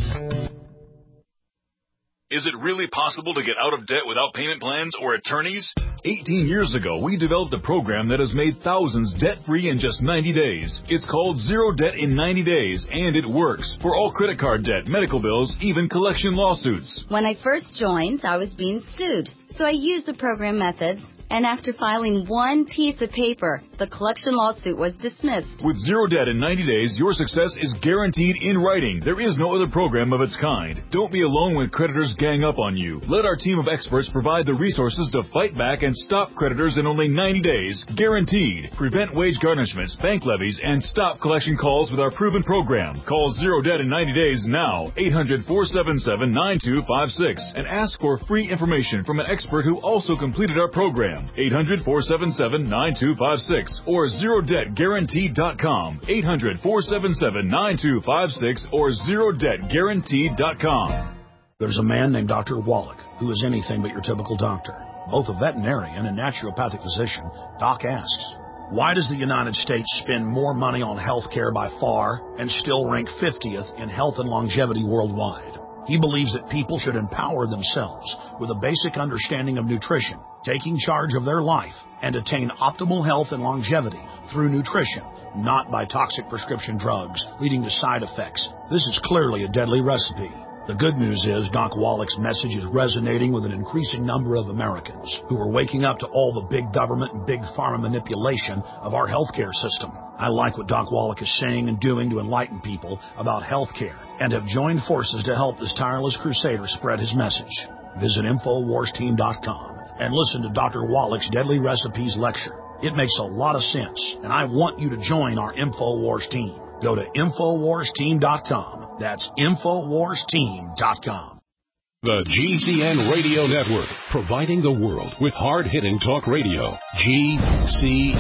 Is it really possible to get out of debt without payment plans or attorneys? eighteen years ago, we developed a program that has made thousands debt-free in just ninety days. It's called Zero Debt in ninety days, and it works for all credit card debt, medical bills, even collection lawsuits. When I first joined, I was being sued, so I used the program methods. And after filing one piece of paper, the collection lawsuit was dismissed. With Zero Debt in ninety days, your success is guaranteed in writing. There is no other program of its kind. Don't be alone when creditors gang up on you. Let our team of experts provide the resources to fight back and stop creditors in only ninety days. Guaranteed. Prevent wage garnishments, bank levies, and stop collection calls with our proven program. Call Zero Debt in ninety days now. eight hundred, four seven seven, nine two five six. And ask for free information from an expert who also completed our program. eight hundred, four seven seven, nine two five six or zero debt guaranteed dot com. eight hundred, four seven seven, nine two five six or zero debt guaranteed dot com. There's a man named Doctor Wallach who is anything but your typical doctor. Both a veterinarian and naturopathic physician, Doc asks, why does the United States spend more money on health care by far and still rank fiftieth in health and longevity worldwide? He believes that people should empower themselves with a basic understanding of nutrition, taking charge of their life, and attain optimal health and longevity through nutrition, not by toxic prescription drugs leading to side effects. This is clearly a deadly recipe. The good news is Doc Wallach's message is resonating with an increasing number of Americans who are waking up to all the big government and big pharma manipulation of our healthcare system. I like what Doc Wallach is saying and doing to enlighten people about healthcare and have joined forces to help this tireless crusader spread his message. Visit Infowars Team dot com and listen to Doctor Wallach's Deadly Recipes lecture. It makes a lot of sense, and I want you to join our Infowars team. Go to Infowars Team dot com. That's Infowars Team dot com. The G C N Radio Network, providing the world with hard-hitting talk radio. G C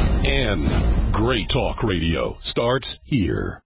N. Great talk radio starts here.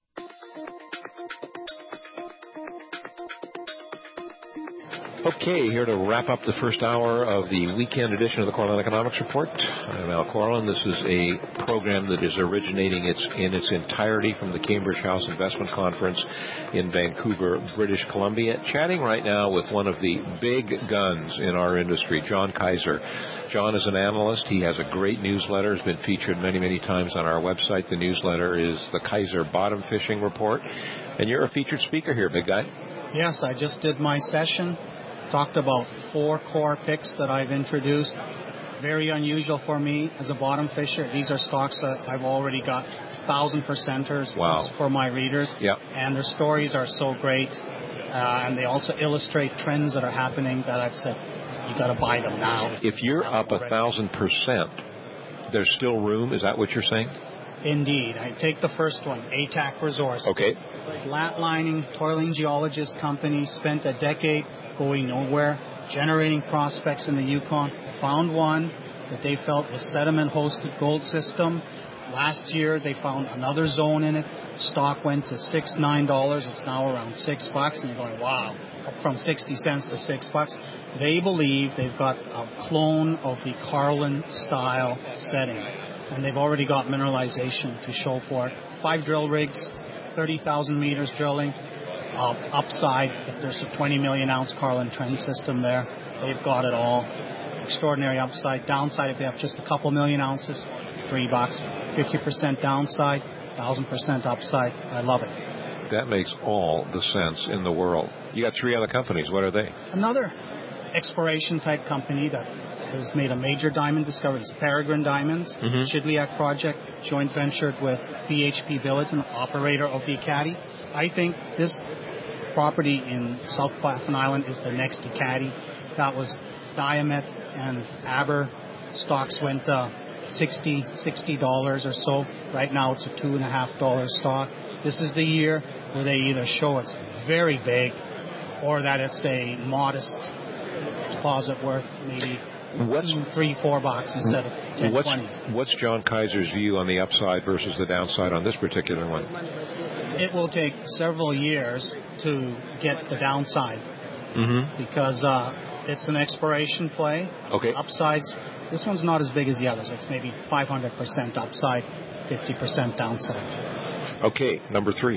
Okay, here to wrap up the first hour of the weekend edition of the Corlin Economics Report. I'm Al Corlin. This is a program that is originating its, in its entirety from the Cambridge House Investment Conference in Vancouver, British Columbia. Chatting right now with one of the big guns in our industry, John Kaiser. John is an analyst. He has a great newsletter. It's been featured many, many times on our website. The newsletter is the Kaiser Bottom Fishing Report. And you're a featured speaker here, big guy. Yes, I just did my session. Talked about four core picks that I've introduced. Very unusual for me as a bottom fisher. These are stocks that I've already got thousand percenters wow. for my readers. Yep. And their stories are so great. Uh, and they also illustrate trends that are happening that I've said, you got to buy them now. If you're up a thousand percent, there's still room. Is that what you're saying? Indeed. I take the first one, A T A C Resources. Okay. Flatlining, toiling geologist company, spent a decade going nowhere, generating prospects in the Yukon. Found one that they felt was sediment-hosted gold system. Last year, they found another zone in it. Stock went to six, nine dollars. It's now around six bucks, and you're going, wow, up from sixty cents to six bucks. They believe they've got a clone of the Carlin-style setting, and they've already got mineralization to show for it. Five drill rigs, thirty thousand meters drilling. Uh, upside, if there's a twenty million ounce Carlin trend system there, they've got it all. Extraordinary upside. Downside, if they have just a couple million ounces, three bucks. fifty percent downside, one thousand percent upside. I love it. That makes all the sense in the world. You got three other companies. What are they? Another exploration type company that has made a major diamond discovery is Peregrine Diamonds. Mm-hmm. Shidliak project, joint ventured with B H P Billiton, operator of the Ekati. I think this property in South Baffin Island is the next Ekati. That was Diamet and Aber. Stocks went uh, sixty, sixty dollars or so. Right now it's a two and a half dollar stock. This is the year where they either show it's very big or that it's a modest deposit worth maybe what's, three, four bucks instead of ten, what's, twenty. What's John Kaiser's view on the upside versus the downside on this particular one? It will take several years to get the downside mm-hmm. because uh, It's an exploration play. Okay. Upsides, this one's not as big as the others. It's maybe five hundred percent upside, fifty percent downside. Okay, number three.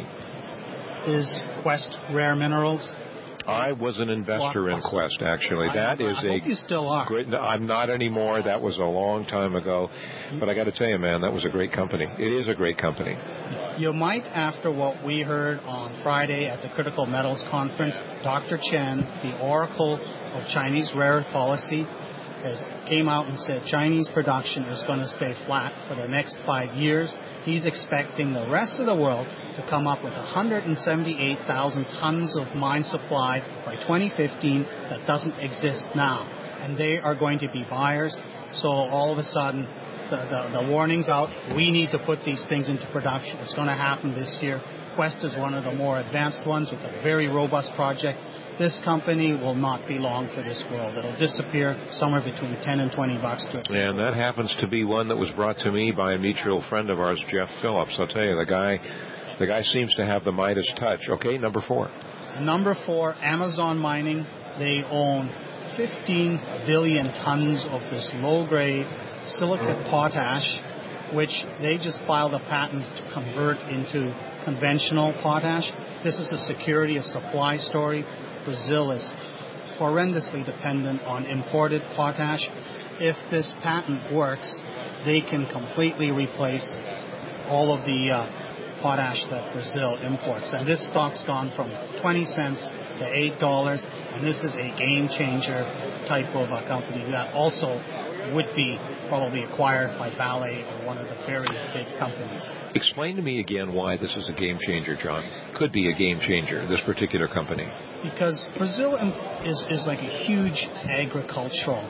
Is Quest Rare Minerals. I was an investor in Quest, actually. I, that I, is I a hope you still are. Great, no, I'm not anymore. That was a long time ago. But I got to tell you, man, that was a great company. It is a great company. You might, after what we heard on Friday at the Critical Metals Conference, Doctor Chen, the oracle of Chinese rare earth policy, has came out and said Chinese production is going to stay flat for the next five years. He's expecting the rest of the world to come up with one hundred seventy-eight thousand tons of mine supply by twenty fifteen that doesn't exist now. And they are going to be buyers. So all of a sudden, the, the, the warning's out. We need to put these things into production. It's going to happen this year. Quest is one of the more advanced ones with a very robust project. This company will not be long for this world. It'll disappear somewhere between ten and twenty bucks. To and that happens to be one that was brought to me by a mutual friend of ours, Jeff Phillips. I'll tell you, the guy, the guy seems to have the Midas touch. Okay, number four. Number four, Amazon Mining. They own fifteen billion tons of this low-grade silicate potash, which they just filed a patent to convert into conventional potash. This is a security of supply story. Brazil is horrendously dependent on imported potash. If this patent works, they can completely replace all of the uh, potash that Brazil imports. And this stock's gone from twenty cents to eight dollars, and this is a game-changer type of a company that also would be probably acquired by Vale or one of the very big companies. Explain to me again why this is a game changer, John. Could be a game changer, this particular company. Because Brazil is, is like a huge agricultural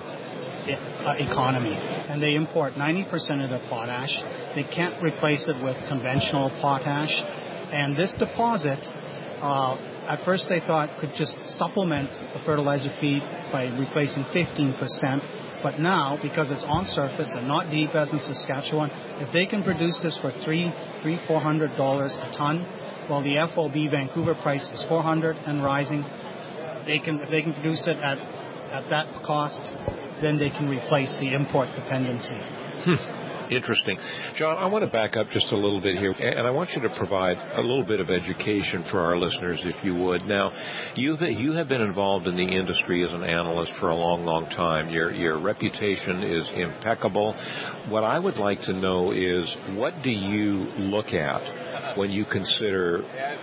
e- economy, and they import ninety percent of their potash. They can't replace it with conventional potash. And this deposit, uh, at first they thought could just supplement the fertilizer feed by replacing fifteen percent. But now, because it's on surface and not deep as in Saskatchewan, if they can produce this for three, three, four hundred dollars a ton, while the F O B Vancouver price is four hundred and rising, they can if they can produce it at at that cost, then they can replace the import dependency. Interesting. John, I want to back up just a little bit here, and I want you to provide a little bit of education for our listeners, if you would. Now, you you have been involved in the industry as an analyst for a long, long time. Your your reputation is impeccable. What I would like to know is, what do you look at when you consider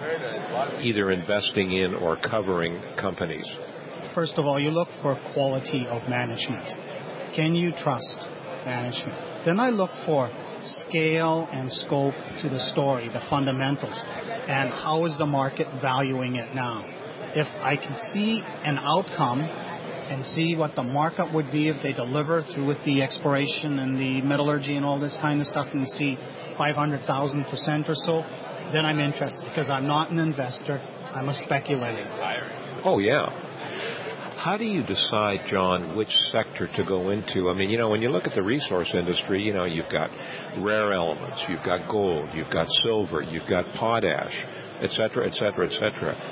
either investing in or covering companies? First of all, you look for quality of management. Can you trust management? Then I look for scale and scope to the story, the fundamentals, and how is the market valuing it now. If I can see an outcome and see what the markup would be if they deliver through with the exploration and the metallurgy and all this kind of stuff, and see five hundred thousand percent or so, then I'm interested, because I'm not an investor, I'm a speculator. Oh, yeah. How do you decide, John, which sector to go into? I mean, you know, when you look at the resource industry, you know, you've got rare elements, you've got gold, you've got silver, you've got potash, et cetera, et cetera, et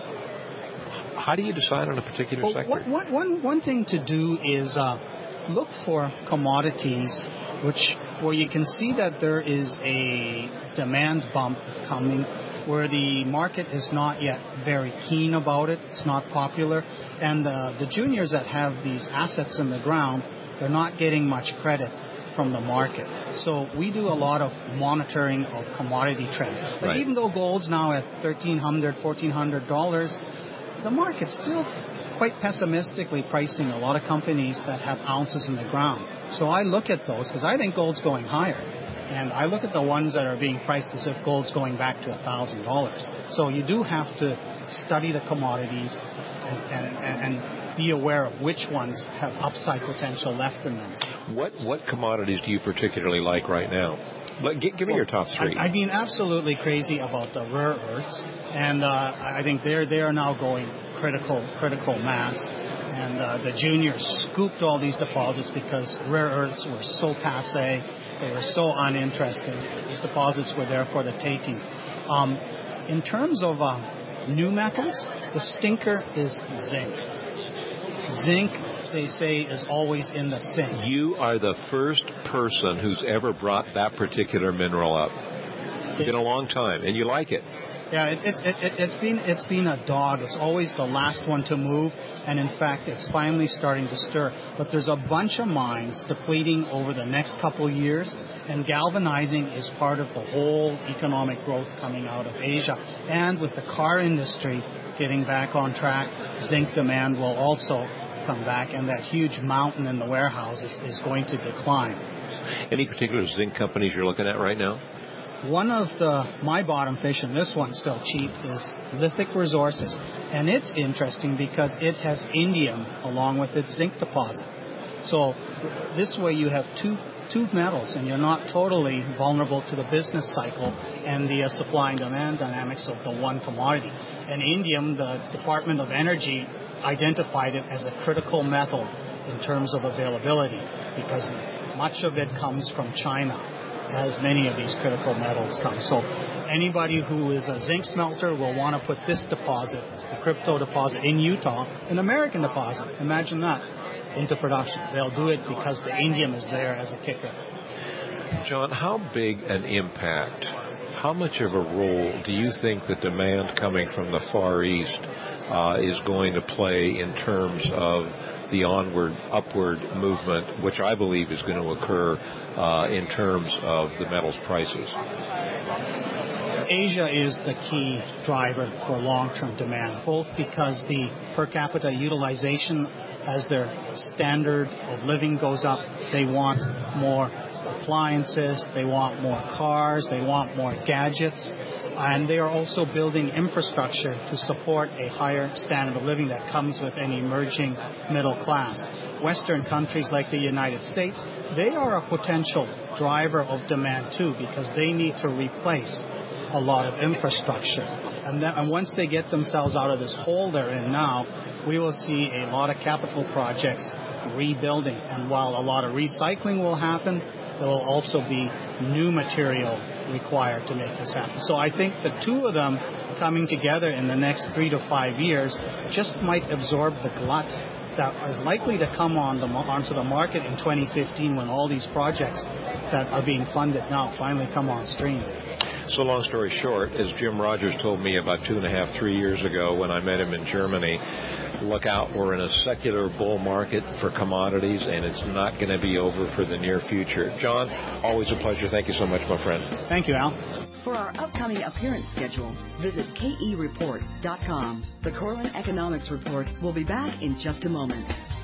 cetera. How do you decide on a particular well, sector? What, what, one, one thing to do is uh, look for commodities which where you can see that there is a demand bump coming, where the market is not yet very keen about it. It's not popular. And uh, the juniors that have these assets in the ground, they're not getting much credit from the market. So we do a lot of monitoring of commodity trends. Like Right. even though gold's now at thirteen hundred dollars, fourteen hundred dollars, the market's still quite pessimistically pricing a lot of companies that have ounces in the ground. So I look at those because I think gold's going higher. And I look at the ones that are being priced as if gold's going back to one thousand dollars. So you do have to study the commodities and, and, and, and be aware of which ones have upside potential left in them. What what commodities do you particularly like right now? But give, give me well, your top three. I, I've been absolutely crazy about the rare earths, and uh, I think they're they are now going critical critical mass. And uh, the juniors scooped all these deposits because rare earths were so passé. They were so uninteresting. These deposits were there for the taking. Um, in terms of uh, new metals, the stinker is zinc. Zinc they say, is always in the sink. You are the first person who's ever brought that particular mineral up. It's been a long time, and you like it. Yeah, it, it, it, it's been it's been a dog. It's always the last one to move, and in fact, it's finally starting to stir. But there's a bunch of mines depleting over the next couple of years, and galvanizing is part of the whole economic growth coming out of Asia. And with the car industry getting back on track, zinc demand will also come back, and that huge mountain in the warehouses is going to decline. Any particular zinc companies you're looking at right now? One of the my bottom fish, and this one's still cheap, is Lithic Resources. And it's interesting because it has indium along with its zinc deposit. So this way you have two two metals, and you're not totally vulnerable to the business cycle and the uh, supply and demand dynamics of the one commodity. And indium, the Department of Energy identified it as a critical metal in terms of availability because much of it comes from China, as many of these critical metals come. So anybody who is a zinc smelter will want to put this deposit, the crypto deposit in Utah, an American deposit, imagine that, into production. They'll do it because the indium is there as a kicker. John, how big an impact, how much of a role do you think the demand coming from the Far East uh, is going to play in terms of the onward, upward movement, which I believe is going to occur uh, in terms of the metals prices? Asia is the key driver for long-term demand, both because the per capita utilization as their standard of living goes up, they want more appliances, they want more cars, they want more gadgets, and they are also building infrastructure to support a higher standard of living that comes with an emerging middle class. Western countries like the United States, they are a potential driver of demand too because they need to replace a lot of infrastructure. And, then, and once they get themselves out of this hole they're in now, we will see a lot of capital projects rebuilding. And while a lot of recycling will happen, there will also be new material required to make this happen. So I think the two of them coming together in the next three to five years just might absorb the glut that is likely to come on the, onto the market in twenty fifteen when all these projects that are being funded now finally come on stream. So long story short, as Jim Rogers told me about two and a half, three years ago when I met him in Germany, look out, we're in a secular bull market for commodities, and it's not going to be over for the near future. John, always a pleasure. Thank you so much, my friend. Thank you, Al. For our upcoming appearance schedule, visit K E report dot com. The Corlin Economics Report will be back in just a moment.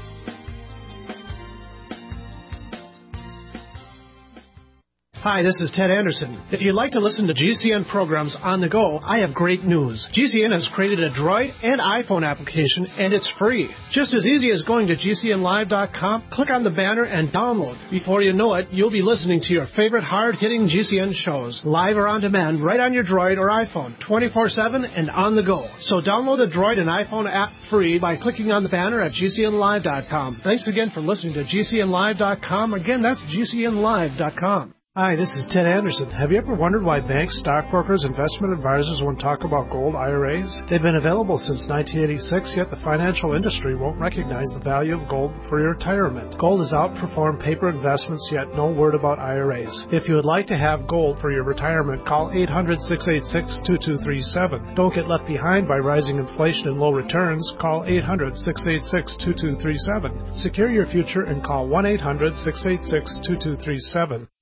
Hi, this is Ted Anderson. If you'd like to listen to G C N programs on the go, I have great news. G C N has created a Droid and iPhone application, and it's free. Just as easy as going to G C N live dot com, click on the banner, and download. Before you know it, you'll be listening to your favorite hard-hitting G C N shows, live or on demand, right on your Droid or iPhone, twenty-four seven and on the go. So download the Droid and iPhone app free by clicking on the banner at G C N live dot com. Thanks again for listening to G C N live dot com. Again, that's G C N live dot com. Hi, this is Ted Anderson. Have you ever wondered why banks, stockbrokers, investment advisors won't talk about gold I R As? They've been available since nineteen eighty-six, yet the financial industry won't recognize the value of gold for your retirement. Gold has outperformed paper investments, yet no word about I R As. If you would like to have gold for your retirement, call eight hundred, six eight six, two two three seven. Don't get left behind by rising inflation and low returns. Call eight hundred, six eight six, two two three seven. Secure your future and call one eight hundred, six eight six, two two three seven.